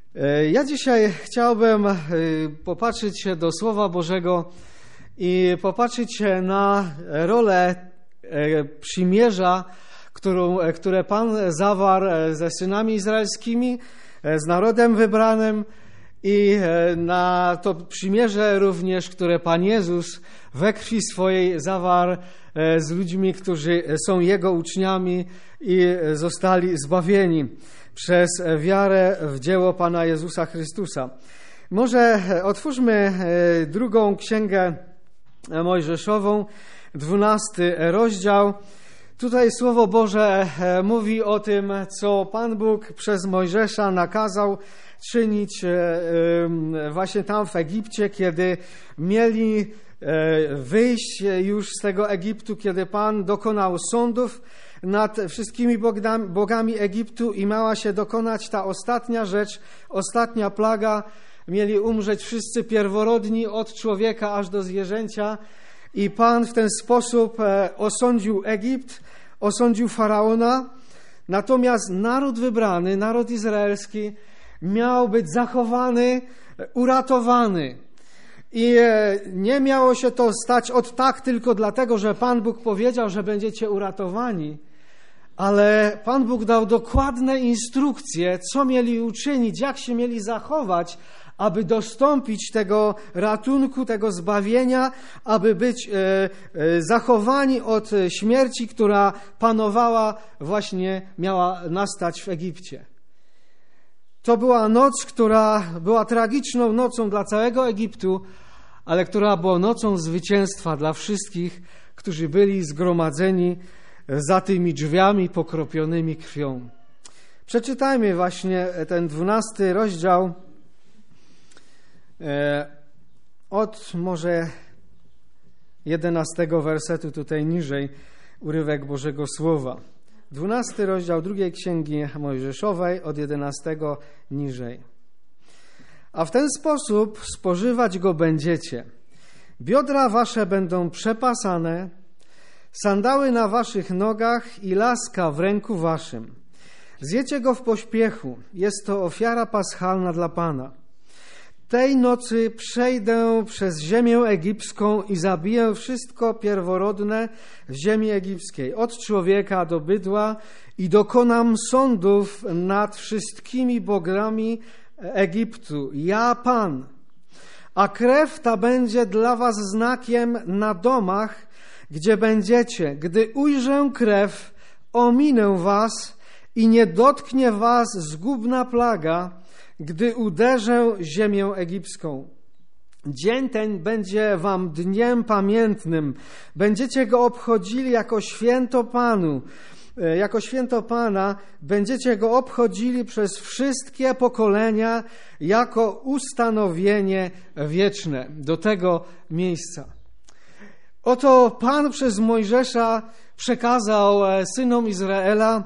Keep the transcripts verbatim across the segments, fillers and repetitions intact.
Ja dzisiaj chciałbym popatrzeć się do Słowa Bożego i popatrzeć się na rolę przymierza, którą, które Pan zawarł ze synami izraelskimi, z narodem wybranym i na to przymierze również, które Pan Jezus we krwi swojej zawarł z ludźmi, którzy są Jego uczniami i zostali zbawieni przez wiarę w dzieło Pana Jezusa Chrystusa. Może otwórzmy drugą księgę Mojżeszową, dwunasty rozdział. Tutaj Słowo Boże mówi o tym, co Pan Bóg przez Mojżesza nakazał czynić właśnie tam w Egipcie, kiedy mieli wyjść już z tego Egiptu, kiedy Pan dokonał sądów nad wszystkimi bogami Egiptu i miała się dokonać ta ostatnia rzecz, ostatnia plaga. Mieli umrzeć wszyscy pierworodni od człowieka aż do zwierzęcia i Pan w ten sposób osądził Egipt, osądził Faraona. Natomiast naród wybrany, naród izraelski miał być zachowany, uratowany. I nie miało się to stać od tak tylko dlatego, że Pan Bóg powiedział, że będziecie uratowani, ale Pan Bóg dał dokładne instrukcje, co mieli uczynić, jak się mieli zachować, aby dostąpić tego ratunku, tego zbawienia, aby być e, e, zachowani od śmierci, która panowała, właśnie miała nastać w Egipcie. To była noc, która była tragiczną nocą dla całego Egiptu, ale która była nocą zwycięstwa dla wszystkich, którzy byli zgromadzeni za tymi drzwiami pokropionymi krwią. Przeczytajmy właśnie ten dwunasty rozdział od może jedenastego wersetu tutaj niżej, urywek Bożego Słowa. Dwunasty rozdział drugiej Księgi Mojżeszowej od jedenastego niżej. A w ten sposób spożywać go będziecie. Biodra wasze będą przepasane, sandały na waszych nogach i laska w ręku waszym. Zjecie go w pośpiechu. Jest to ofiara paschalna dla Pana. Tej nocy przejdę przez ziemię egipską i zabiję wszystko pierworodne w ziemi egipskiej, od człowieka do bydła i dokonam sądów nad wszystkimi bogami Egiptu. Ja, Pan. A krew ta będzie dla was znakiem na domach, gdzie będziecie. Gdy ujrzę krew, ominę was i nie dotknie was zgubna plaga, gdy uderzę ziemię egipską. Dzień ten będzie wam dniem pamiętnym. Będziecie go obchodzili jako święto Panu. Jako święto Pana będziecie go obchodzili przez wszystkie pokolenia jako ustanowienie wieczne do tego miejsca. Oto Pan przez Mojżesza przekazał synom Izraela,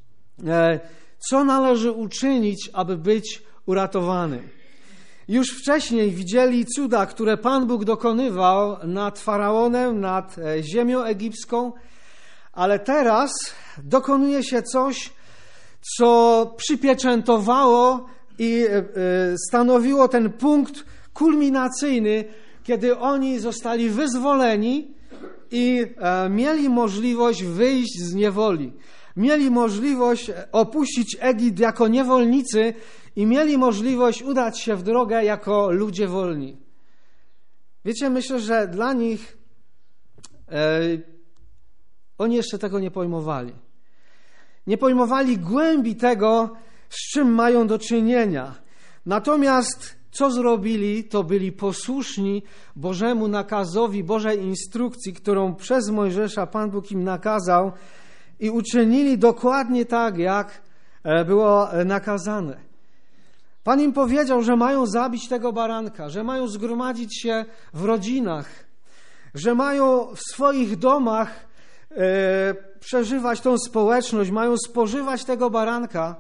co należy uczynić, aby być uratowany. Już wcześniej widzieli cuda, które Pan Bóg dokonywał nad Faraonem, nad ziemią egipską, ale teraz dokonuje się coś, co przypieczętowało i stanowiło ten punkt kulminacyjny, kiedy oni zostali wyzwoleni i mieli możliwość wyjść z niewoli. Mieli możliwość opuścić Egipt jako niewolnicy i mieli możliwość udać się w drogę jako ludzie wolni. Wiecie, myślę, że dla nich e, oni jeszcze tego nie pojmowali. Nie pojmowali głębi tego, z czym mają do czynienia. Natomiast co zrobili, to byli posłuszni Bożemu nakazowi, Bożej instrukcji, którą przez Mojżesza Pan Bóg im nakazał i uczynili dokładnie tak, jak było nakazane. Pan im powiedział, że mają zabić tego baranka, że mają zgromadzić się w rodzinach, że mają w swoich domach e, przeżywać tą społeczność, mają spożywać tego baranka,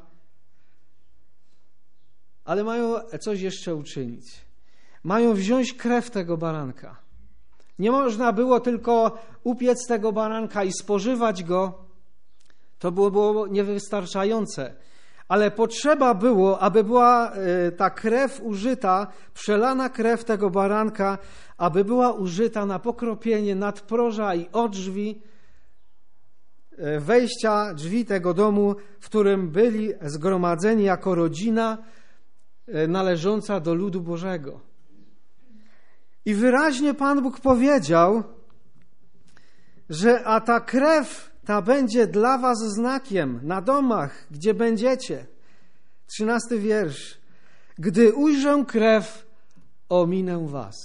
ale mają coś jeszcze uczynić. Mają wziąć krew tego baranka. Nie można było tylko upiec tego baranka i spożywać go. To było, było niewystarczające. ale potrzeba było, aby była ta krew użyta, przelana krew tego baranka, aby była użyta na pokropienie nadproża i odrzwi wejścia drzwi tego domu, w którym byli zgromadzeni jako rodzina należąca do ludu Bożego. I wyraźnie Pan Bóg powiedział, że a ta krew ta będzie dla was znakiem na domach, gdzie będziecie. Trzynasty wiersz. Gdy ujrzę krew, ominę was.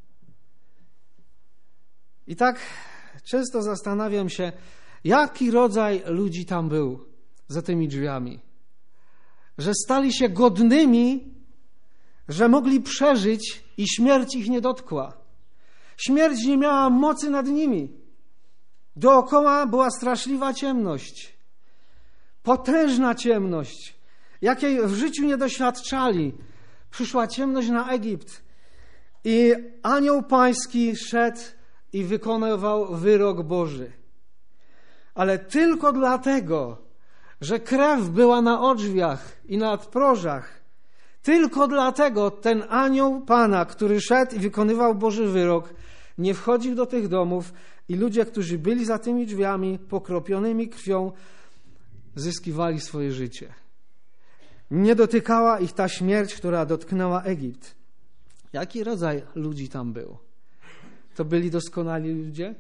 I tak często zastanawiam się, jaki rodzaj ludzi tam był za tymi drzwiami. Że stali się godnymi, że mogli przeżyć i śmierć ich nie dotkła. Śmierć nie miała mocy nad nimi. Dookoła była straszliwa ciemność. Potężna ciemność, jakiej w życiu nie doświadczali. Przyszła ciemność na Egipt i anioł pański szedł i wykonywał wyrok Boży. Ale tylko dlatego, że krew była na odrzwiach i na nadprożach, tylko dlatego ten anioł Pana, który szedł i wykonywał Boży wyrok, nie wchodził do tych domów i ludzie, którzy byli za tymi drzwiami, pokropionymi krwią, zyskiwali swoje życie. Nie dotykała ich ta śmierć, która dotknęła Egipt. Jaki rodzaj ludzi tam był? To byli doskonali ludzie?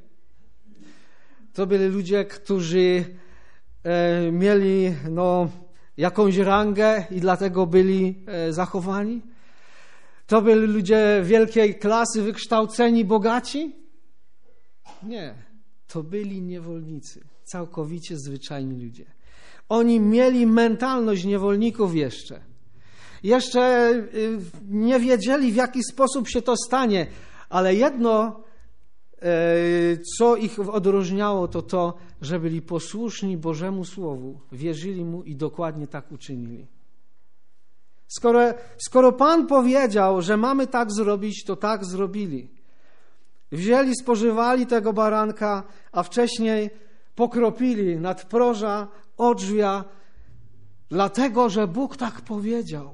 To byli ludzie, którzy e, mieli no, jakąś rangę i dlatego byli e, zachowani? To byli ludzie wielkiej klasy, wykształceni, bogaci? Nie. To byli niewolnicy. Całkowicie zwyczajni ludzie. Oni mieli mentalność niewolników jeszcze. Jeszcze nie wiedzieli, w jaki sposób się to stanie, ale jedno, co ich odróżniało, to to, że byli posłuszni Bożemu Słowu, wierzyli Mu i dokładnie tak uczynili. Skoro, skoro Pan powiedział, że mamy tak zrobić, to tak zrobili. Wzięli, spożywali tego baranka, a wcześniej pokropili nadproża, odrzwia, dlatego, że Bóg tak powiedział.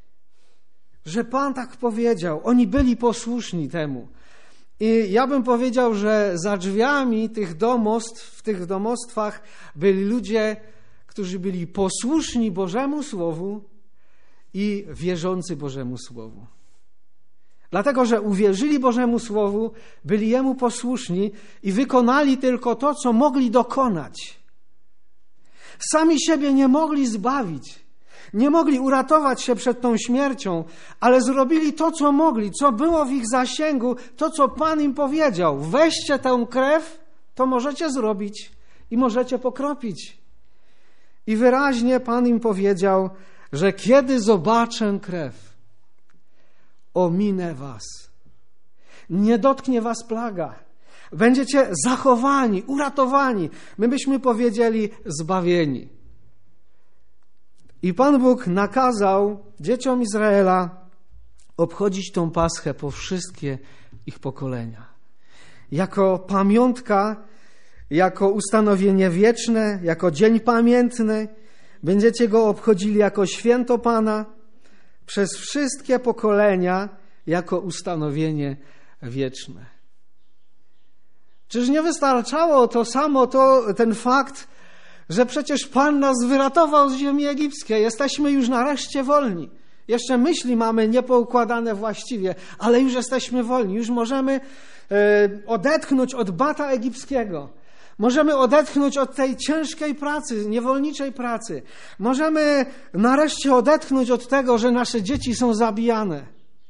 Że Pan tak powiedział. Oni byli posłuszni temu. I ja bym powiedział, że za drzwiami tych domostw, w tych domostwach byli ludzie, którzy byli posłuszni Bożemu Słowu i wierzący Bożemu Słowu. Dlatego, że uwierzyli Bożemu Słowu, byli Jemu posłuszni i wykonali tylko to, co mogli dokonać. Sami siebie nie mogli zbawić. Nie mogli uratować się przed tą śmiercią, ale zrobili to, co mogli, co było w ich zasięgu, to, co Pan im powiedział. Weźcie tę krew, to możecie zrobić i możecie pokropić. I wyraźnie Pan im powiedział, że kiedy zobaczę krew, ominę was. Nie dotknie was plaga. Będziecie zachowani, uratowani. My byśmy powiedzieli zbawieni. I Pan Bóg nakazał dzieciom Izraela obchodzić tą Paschę po wszystkie ich pokolenia. Jako pamiątka, jako ustanowienie wieczne, jako dzień pamiętny. Będziecie go obchodzili jako święto Pana przez wszystkie pokolenia, jako ustanowienie wieczne. Czyż nie wystarczało to samo, to, ten fakt, że przecież Pan nas wyratował z ziemi egipskiej. Jesteśmy już nareszcie wolni. Jeszcze myśli mamy niepoukładane właściwie, ale już jesteśmy wolni. Już możemy e, odetchnąć od bata egipskiego. Możemy odetchnąć od tej ciężkiej pracy, niewolniczej pracy. Możemy nareszcie odetchnąć od tego, że nasze dzieci są zabijane.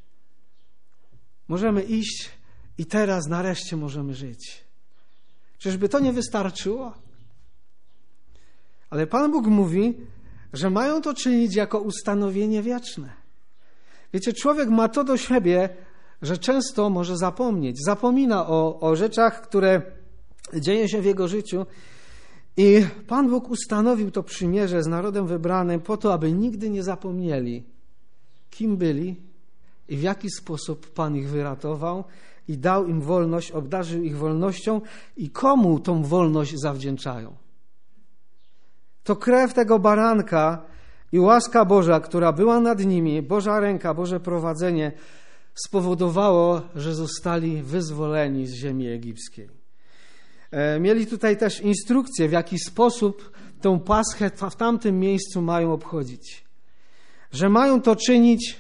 Możemy iść i teraz nareszcie możemy żyć. Czyżby to nie wystarczyło? Ale Pan Bóg mówi, że mają to czynić jako ustanowienie wieczne. Wiecie, człowiek ma to do siebie, że często może zapomnieć. Zapomina o, o rzeczach, które dzieją się w jego życiu. I Pan Bóg ustanowił to przymierze z narodem wybranym po to, aby nigdy nie zapomnieli, kim byli i w jaki sposób Pan ich wyratował i dał im wolność, obdarzył ich wolnością i komu tą wolność zawdzięczają. To krew tego baranka, I łaska Boża, która była nad nimi, Boża ręka, Boże prowadzenie spowodowało, że zostali wyzwoleni z ziemi egipskiej. Mieli tutaj też instrukcję, w jaki sposób tą Paschę w tamtym miejscu mają obchodzić. Że mają to czynić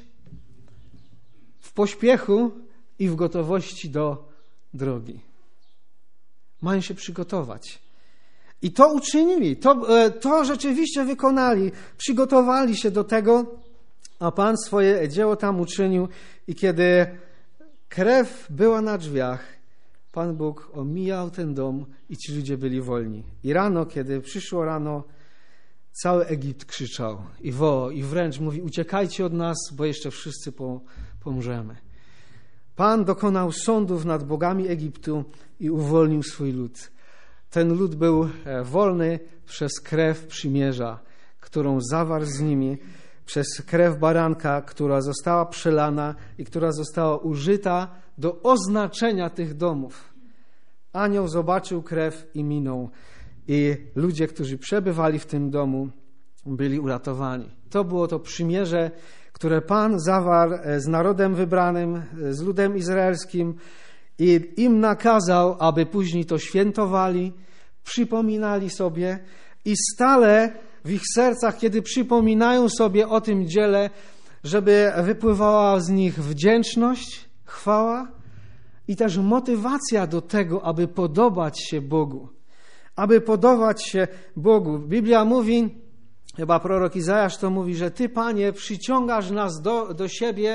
w pośpiechu i w gotowości do drogi. Mają się przygotować. I to uczynili, to, to rzeczywiście wykonali, przygotowali się do tego, a Pan swoje dzieło tam uczynił i kiedy krew była na drzwiach, Pan Bóg omijał ten dom i ci ludzie byli wolni. I rano, kiedy przyszło rano, cały Egipt krzyczał i wołał i wręcz mówi: uciekajcie od nas, bo jeszcze wszyscy pomrzemy. Pan dokonał sądów nad bogami Egiptu i uwolnił swój lud. Ten lud był wolny przez krew przymierza, którą zawarł z nimi, przez krew baranka, która została przelana i która została użyta do oznaczenia tych domów. Anioł zobaczył krew i minął. I ludzie, którzy przebywali w tym domu, byli uratowani. To było to przymierze, które Pan zawarł z narodem wybranym, z ludem izraelskim i im nakazał, aby później to świętowali, przypominali sobie i stale w ich sercach, kiedy przypominają sobie o tym dziele, żeby wypływała z nich wdzięczność, chwała i też motywacja do tego, aby podobać się Bogu. Aby podobać się Bogu. Biblia mówi, chyba prorok Izajasz to mówi, że Ty, Panie, przyciągasz nas do, do siebie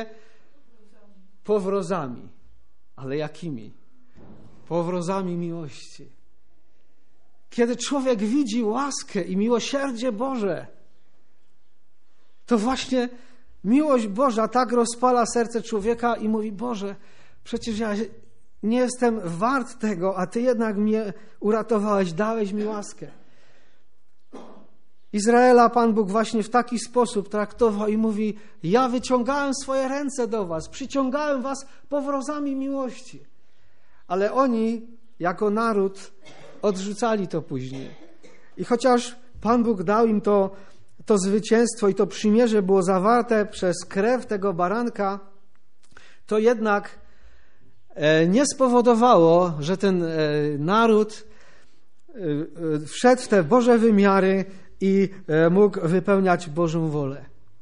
powrozami. Ale jakimi? Powrozami miłości. Kiedy człowiek widzi łaskę i miłosierdzie Boże, to właśnie miłość Boża tak rozpala serce człowieka i mówi: Boże, przecież ja nie jestem wart tego, a Ty jednak mnie uratowałeś, dałeś mi łaskę. Izraela Pan Bóg właśnie w taki sposób traktował i mówi: ja wyciągałem swoje ręce do was, przyciągałem was powrozami miłości. Ale oni jako naród odrzucali to później. I chociaż Pan Bóg dał im to, to zwycięstwo i to przymierze było zawarte przez krew tego baranka, to jednak nie spowodowało, że ten naród wszedł w te Boże wymiary i mógł wypełniać Bożą wolę.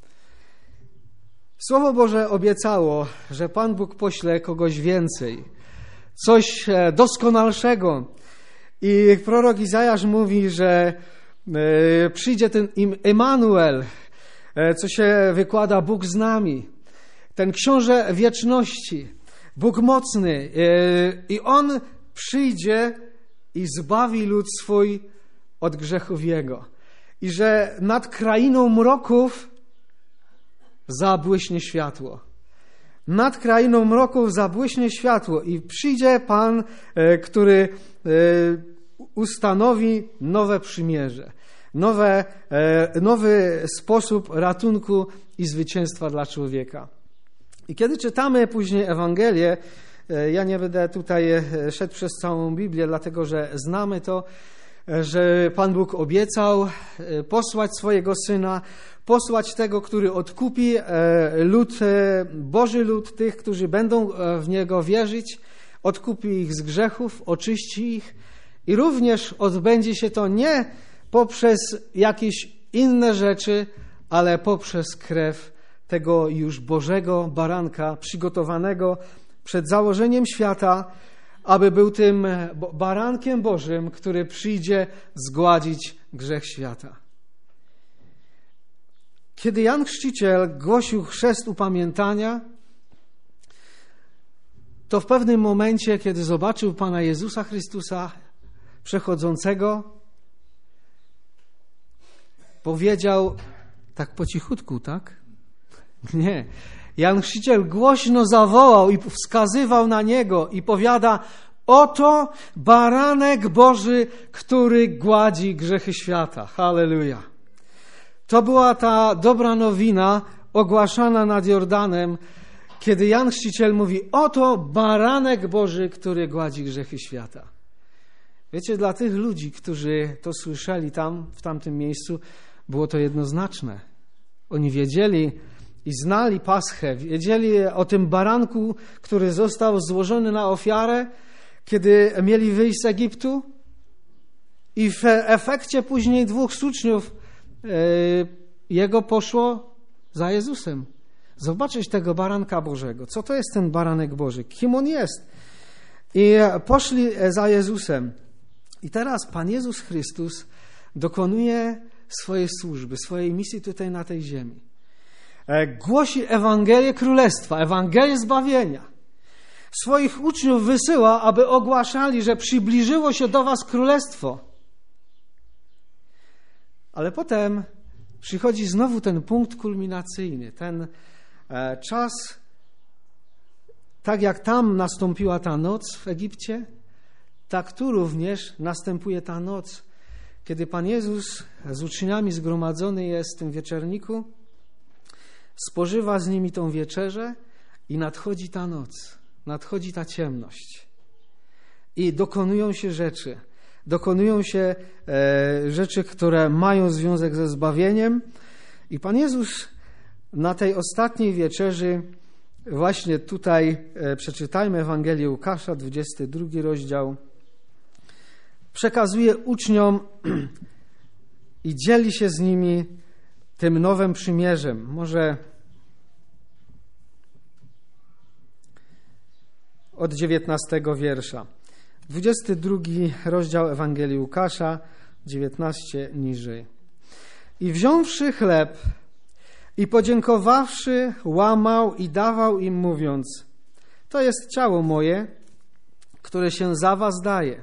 Słowo Boże obiecało, że Pan Bóg pośle kogoś więcej, coś doskonalszego. I prorok Izajasz mówi, że przyjdzie ten Emanuel, co się wykłada Bóg z nami, ten książę wieczności, Bóg mocny, i On przyjdzie i zbawi lud swój od grzechów jego. I że nad krainą mroków zabłyśnie światło. Nad krainą mroków zabłyśnie światło i przyjdzie Pan, który ustanowi nowe przymierze, nowe, nowy sposób ratunku i zwycięstwa dla człowieka. I kiedy czytamy później Ewangelię, ja nie będę tutaj szedł przez całą Biblię, dlatego że znamy to, że Pan Bóg obiecał posłać swojego Syna, posłać tego, który odkupi lud, Boży lud, tych, którzy będą w Niego wierzyć, odkupi ich z grzechów, oczyści ich i również odbędzie się to nie poprzez jakieś inne rzeczy, ale poprzez krew tego już Bożego baranka przygotowanego przed założeniem świata, aby był tym barankiem Bożym, który przyjdzie zgładzić grzech świata. Kiedy Jan Chrzciciel głosił chrzest upamiętania, to w pewnym momencie, kiedy zobaczył Pana Jezusa Chrystusa przechodzącego, powiedział tak po cichutku, tak? Nie. Jan Chrzciciel głośno zawołał i wskazywał na Niego i powiada: oto baranek Boży, który gładzi grzechy świata. Halleluja. To była ta dobra nowina ogłaszana nad Jordanem, kiedy Jan Chrzciciel mówi: oto baranek Boży, który gładzi grzechy świata. Wiecie, dla tych ludzi, którzy to słyszeli tam, w tamtym miejscu, było to jednoznaczne. Oni wiedzieli i znali Paschę, wiedzieli o tym baranku, który został złożony na ofiarę, kiedy mieli wyjść z Egiptu. I w efekcie później dwóch uczniów jego poszło za Jezusem. Zobaczyć tego baranka Bożego. Co to jest ten baranek Boży? Kim on jest? I poszli za Jezusem. I teraz Pan Jezus Chrystus dokonuje swojej służby, swojej misji tutaj na tej ziemi. Głosi Ewangelię Królestwa, Ewangelię zbawienia. Swoich uczniów wysyła, aby ogłaszali, że przybliżyło się do was Królestwo. Ale potem przychodzi znowu ten punkt kulminacyjny, ten e, czas, tak jak tam nastąpiła ta noc w Egipcie, tak tu również następuje ta noc, kiedy Pan Jezus z uczniami zgromadzony jest w tym wieczerniku, spożywa z nimi tą wieczerzę i nadchodzi ta noc, nadchodzi ta ciemność. I dokonują się rzeczy, dokonują się e, rzeczy, które mają związek ze zbawieniem. I Pan Jezus na tej ostatniej wieczerzy, właśnie tutaj e, przeczytajmy Ewangelię Łukasza, dwudziesty drugi rozdział, przekazuje uczniom i dzieli się z nimi tym nowym przymierzem. Może od dziewiętnastego wiersza. dwudziesty drugi rozdział Ewangelii Łukasza, dziewiętnaście niżej. I wziąwszy chleb i podziękowawszy, łamał i dawał im, mówiąc: to jest ciało moje, które się za was daje.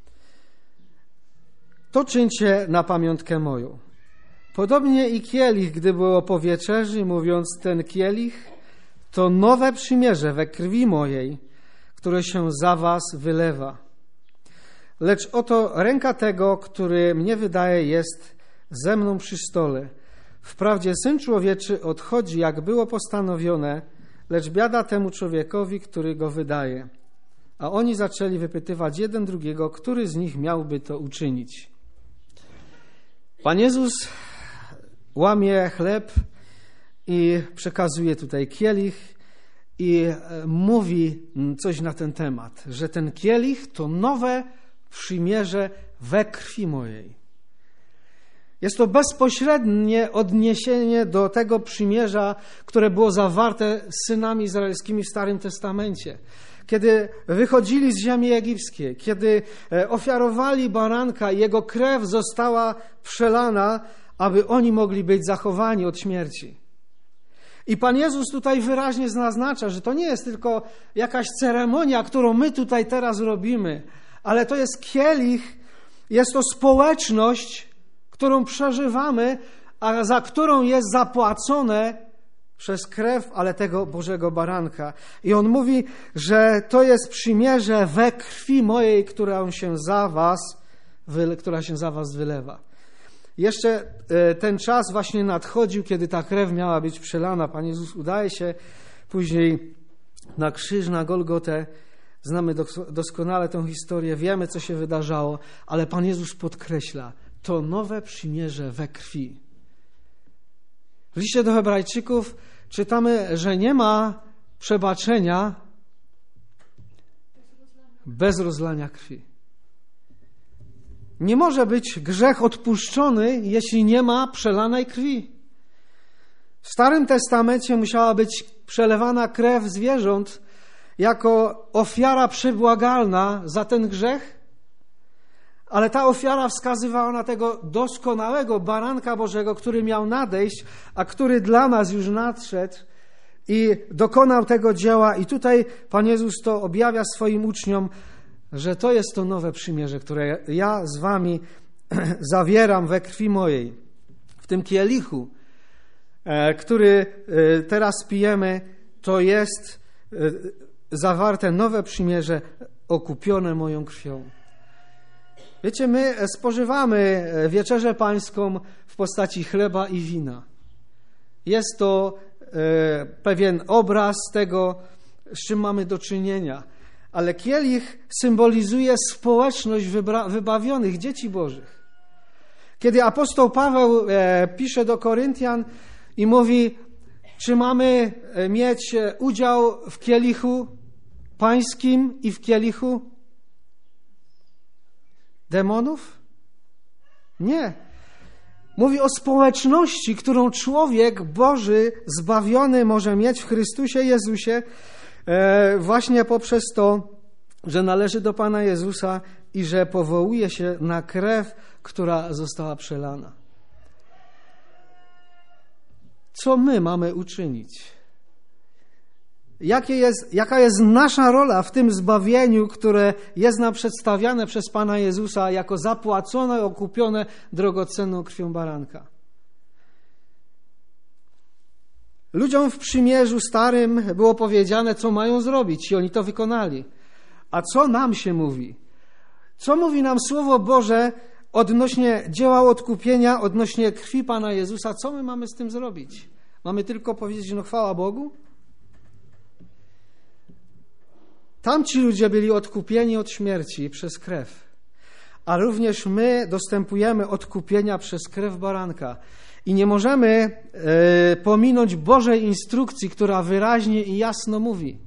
To czyńcie na pamiątkę moją. Podobnie i kielich, gdy było po wieczerzy, mówiąc: ten kielich to nowe przymierze we krwi mojej, które się za was wylewa. Lecz oto ręka tego, który mnie wydaje, jest ze mną przy stole. Wprawdzie Syn Człowieczy odchodzi, jak było postanowione, lecz biada temu człowiekowi, który go wydaje. A oni zaczęli wypytywać jeden drugiego, który z nich miałby to uczynić. Pan Jezus łamie chleb i przekazuje tutaj kielich i mówi coś na ten temat, że ten kielich to nowe przymierze we krwi mojej. Jest to bezpośrednie odniesienie do tego przymierza, które było zawarte z synami izraelskimi w Starym Testamencie. Kiedy wychodzili z ziemi egipskiej, kiedy ofiarowali baranka i jego krew została przelana, aby oni mogli być zachowani od śmierci. I Pan Jezus tutaj wyraźnie zaznacza, że to nie jest tylko jakaś ceremonia, którą my tutaj teraz robimy, ale to jest kielich, jest to społeczność, którą przeżywamy, a za którą jest zapłacone przez krew, ale tego Bożego Baranka. I On mówi, że to jest przymierze we krwi mojej, która się za was, która się za was wylewa. Jeszcze ten czas właśnie nadchodził, kiedy ta krew miała być przelana. Pan Jezus udaje się później na krzyż, na Golgotę. Znamy doskonale tę historię, wiemy, co się wydarzało, ale Pan Jezus podkreśla, to nowe przymierze we krwi. W liście do Hebrajczyków czytamy, że nie ma przebaczenia bez rozlania krwi. Nie może być grzech odpuszczony, jeśli nie ma przelanej krwi. W Starym Testamencie musiała być przelewana krew zwierząt jako ofiara przebłagalna za ten grzech, ale ta ofiara wskazywała na tego doskonałego Baranka Bożego, który miał nadejść, a który dla nas już nadszedł i dokonał tego dzieła. I tutaj Pan Jezus to objawia swoim uczniom, że to jest to nowe przymierze, które ja z wami zawieram we krwi mojej. W tym kielichu, który teraz pijemy, to jest zawarte nowe przymierze okupione moją krwią. Wiecie, my spożywamy wieczerzę pańską w postaci chleba i wina. Jest to pewien obraz tego, z czym mamy do czynienia. Ale kielich symbolizuje społeczność wybra- wybawionych dzieci Bożych. Kiedy apostoł Paweł e, pisze do Koryntian i mówi, czy mamy mieć udział w kielichu pańskim i w kielichu demonów? Nie. Mówi o społeczności, którą człowiek Boży zbawiony może mieć w Chrystusie Jezusie właśnie poprzez to, że należy do Pana Jezusa i że powołuje się na krew, która została przelana. Co my mamy uczynić? Jakie jest, jaka jest nasza rola w tym zbawieniu, które jest nam przedstawiane przez Pana Jezusa jako zapłacone, okupione drogocenną krwią baranka? Ludziom w przymierzu starym było powiedziane, co mają zrobić i oni to wykonali. A co nam się mówi? Co mówi nam Słowo Boże odnośnie dzieła odkupienia, odnośnie krwi Pana Jezusa? Co my mamy z tym zrobić? Mamy tylko powiedzieć, no chwała Bogu? Tamci ludzie byli odkupieni od śmierci przez krew, a również my dostępujemy odkupienia przez krew baranka. I nie możemy e, pominąć Bożej instrukcji, która wyraźnie i jasno mówi,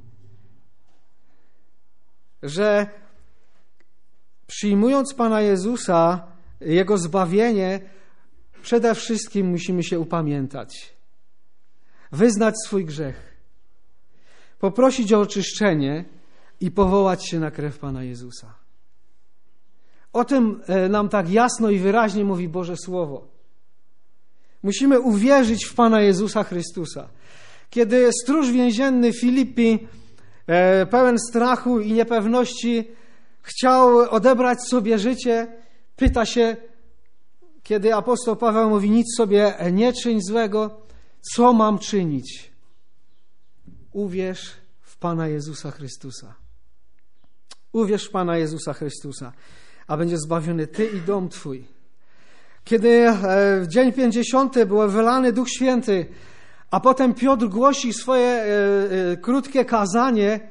że przyjmując Pana Jezusa, Jego zbawienie, przede wszystkim musimy się upamiętać, wyznać swój grzech, poprosić o oczyszczenie i powołać się na krew Pana Jezusa. O tym nam tak jasno i wyraźnie mówi Boże Słowo. Musimy uwierzyć w Pana Jezusa Chrystusa. Kiedy stróż więzienny Filipi, pełen strachu i niepewności, chciał odebrać sobie życie, pyta się, kiedy apostoł Paweł mówi, nic sobie nie czyń złego, co mam czynić? Uwierz w Pana Jezusa Chrystusa. Uwierz w Pana Jezusa Chrystusa, a będzie zbawiony Ty i dom Twój. Kiedy w dzień pięćdziesiąty był wylany Duch Święty, a potem Piotr głosi swoje krótkie kazanie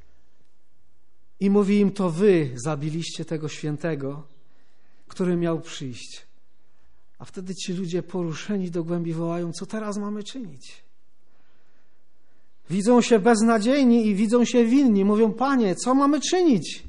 i mówi im, to wy zabiliście tego świętego, który miał przyjść. A wtedy ci ludzie poruszeni do głębi wołają, co teraz mamy czynić? Widzą się beznadziejni i widzą się winni. Mówią, Panie, co mamy czynić?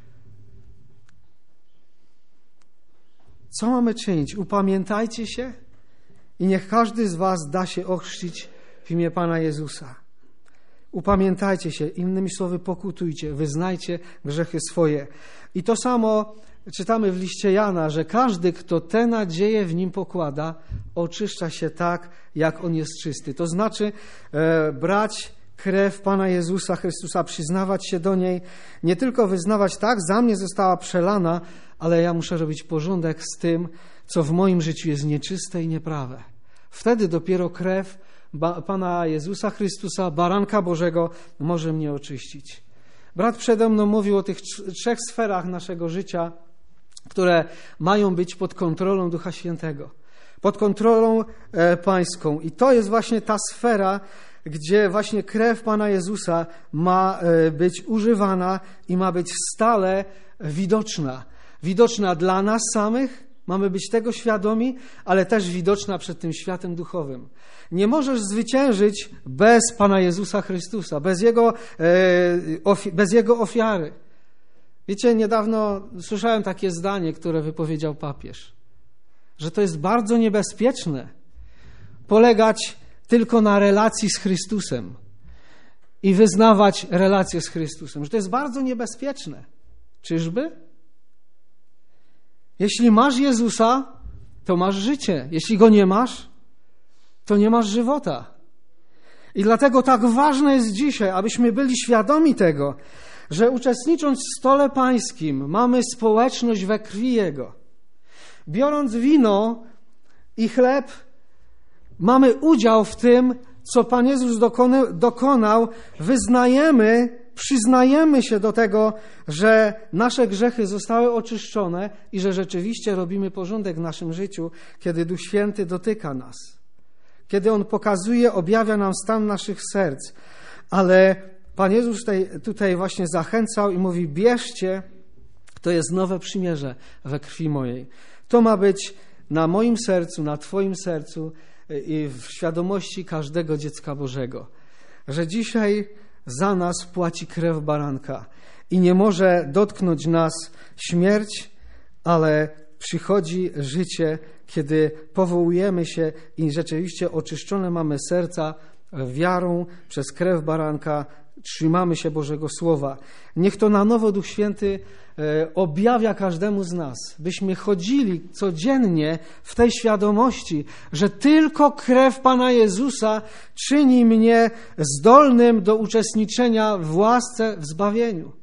Co mamy czynić? Upamiętajcie się i niech każdy z was da się ochrzcić w imię Pana Jezusa. Upamiętajcie się, innymi słowy pokutujcie, wyznajcie grzechy swoje. I to samo czytamy w liście Jana, że każdy, kto tę nadzieję w nim pokłada, oczyszcza się tak, jak on jest czysty. To znaczy e, brać krew Pana Jezusa Chrystusa, przyznawać się do niej, nie tylko wyznawać, tak, za mnie została przelana, ale ja muszę robić porządek z tym, co w moim życiu jest nieczyste i nieprawe. Wtedy dopiero krew ba- Pana Jezusa Chrystusa, Baranka Bożego, może mnie oczyścić. Brat przede mną mówił o tych trzech sferach naszego życia, które mają być pod kontrolą Ducha Świętego, pod kontrolą e, pańską. I to jest właśnie ta sfera, gdzie właśnie krew Pana Jezusa ma e, być używana i ma być stale widoczna. Widoczna dla nas samych, mamy być tego świadomi, ale też widoczna przed tym światem duchowym. Nie możesz zwyciężyć bez Pana Jezusa Chrystusa, bez Jego, e, ofi- bez Jego ofiary. Wiecie, niedawno słyszałem takie zdanie, które wypowiedział papież, że to jest bardzo niebezpieczne polegać tylko na relacji z Chrystusem i wyznawać relację z Chrystusem, że to jest bardzo niebezpieczne. Czyżby? Jeśli masz Jezusa, to masz życie. Jeśli Go nie masz, to nie masz żywota. I dlatego tak ważne jest dzisiaj, abyśmy byli świadomi tego, że uczestnicząc w stole pańskim mamy społeczność we krwi Jego. Biorąc wino i chleb, mamy udział w tym, co Pan Jezus dokonał, wyznajemy, przyznajemy się do tego, że nasze grzechy zostały oczyszczone i że rzeczywiście robimy porządek w naszym życiu, kiedy Duch Święty dotyka nas. Kiedy On pokazuje, objawia nam stan naszych serc. Ale Pan Jezus tutaj, tutaj właśnie zachęcał i mówi, bierzcie, to jest nowe przymierze we krwi mojej. To ma być na moim sercu, na Twoim sercu, i w świadomości każdego dziecka Bożego, że dzisiaj za nas płaci krew baranka i nie może dotknąć nas śmierć, ale przychodzi życie, kiedy powołujemy się i rzeczywiście oczyszczone mamy serca wiarą przez krew baranka, trzymamy się Bożego Słowa. Niech to na nowo Duch Święty objawia każdemu z nas, byśmy chodzili codziennie w tej świadomości, że tylko krew Pana Jezusa czyni mnie zdolnym do uczestniczenia w łasce, w zbawieniu.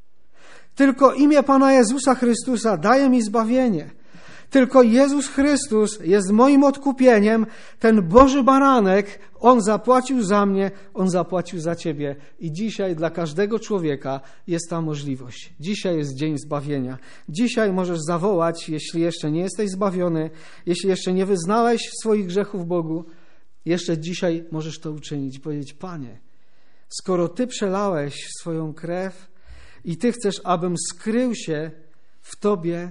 Tylko imię Pana Jezusa Chrystusa daje mi zbawienie. Tylko Jezus Chrystus jest moim odkupieniem, ten Boży Baranek, On zapłacił za mnie, On zapłacił za Ciebie. I dzisiaj dla każdego człowieka jest ta możliwość. Dzisiaj jest dzień zbawienia. Dzisiaj możesz zawołać, jeśli jeszcze nie jesteś zbawiony, jeśli jeszcze nie wyznałeś swoich grzechów Bogu, jeszcze dzisiaj możesz to uczynić. Powiedzieć: Panie, skoro Ty przelałeś swoją krew i Ty chcesz, abym skrył się w Tobie,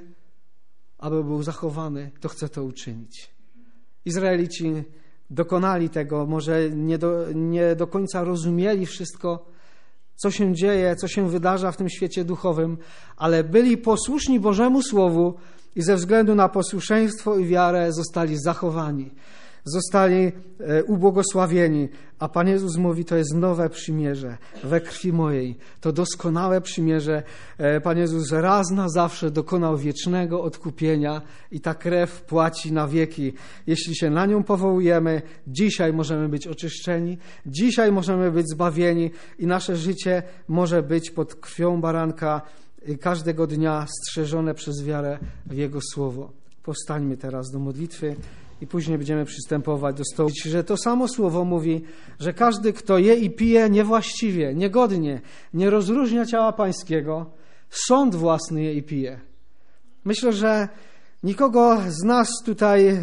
aby był zachowany, to chcę to uczynić. Izraelici dokonali tego, może nie do, nie do końca rozumieli wszystko, co się dzieje, co się wydarza w tym świecie duchowym, ale byli posłuszni Bożemu Słowu i ze względu na posłuszeństwo i wiarę zostali zachowani, zostali ubłogosławieni. A Pan Jezus mówi: to jest nowe przymierze we krwi mojej. To doskonałe przymierze. Pan Jezus raz na zawsze dokonał wiecznego odkupienia i ta krew płaci na wieki. Jeśli się na nią powołujemy, dzisiaj możemy być oczyszczeni, dzisiaj możemy być zbawieni i nasze życie może być pod krwią baranka każdego dnia strzeżone przez wiarę w Jego Słowo. Powstańmy teraz do modlitwy i później będziemy przystępować do stołu. Że to samo Słowo mówi, że każdy, kto je i pije niewłaściwie, niegodnie, nie rozróżnia ciała Pańskiego, sąd własny je i pije. Myślę, że nikogo z nas tutaj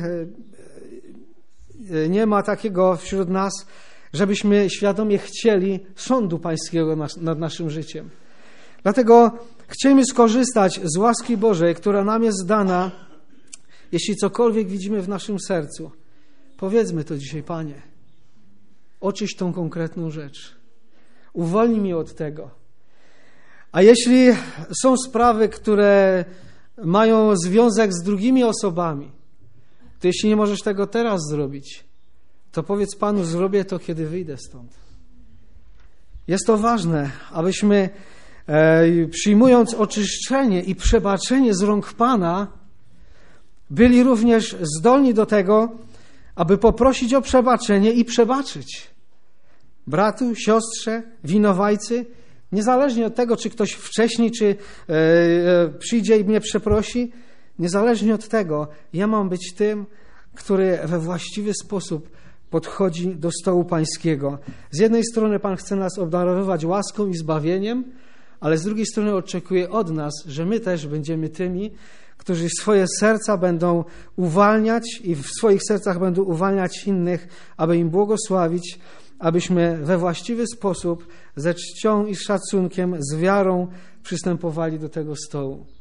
nie ma takiego wśród nas, żebyśmy świadomie chcieli sądu Pańskiego nad naszym życiem. Dlatego chcemy skorzystać z łaski Bożej, która nam jest dana. Jeśli cokolwiek widzimy w naszym sercu, powiedzmy to dzisiaj: Panie, oczyść tą konkretną rzecz. Uwolnij mnie od tego. A jeśli są sprawy, które mają związek z drugimi osobami, to jeśli nie możesz tego teraz zrobić, to powiedz Panu: zrobię to, kiedy wyjdę stąd. Jest to ważne, abyśmy e, przyjmując oczyszczenie i przebaczenie z rąk Pana, byli również zdolni do tego, aby poprosić o przebaczenie i przebaczyć. Bratu, siostrze, winowajcy, niezależnie od tego, czy ktoś wcześniej, czy e, e, przyjdzie i mnie przeprosi, niezależnie od tego, ja mam być tym, który we właściwy sposób podchodzi do stołu Pańskiego. Z jednej strony Pan chce nas obdarowywać łaską i zbawieniem, ale z drugiej strony oczekuje od nas, że my też będziemy tymi, którzy swoje serca będą uwalniać i w swoich sercach będą uwalniać innych, aby im błogosławić, abyśmy we właściwy sposób, ze czcią i szacunkiem, z wiarą przystępowali do tego stołu.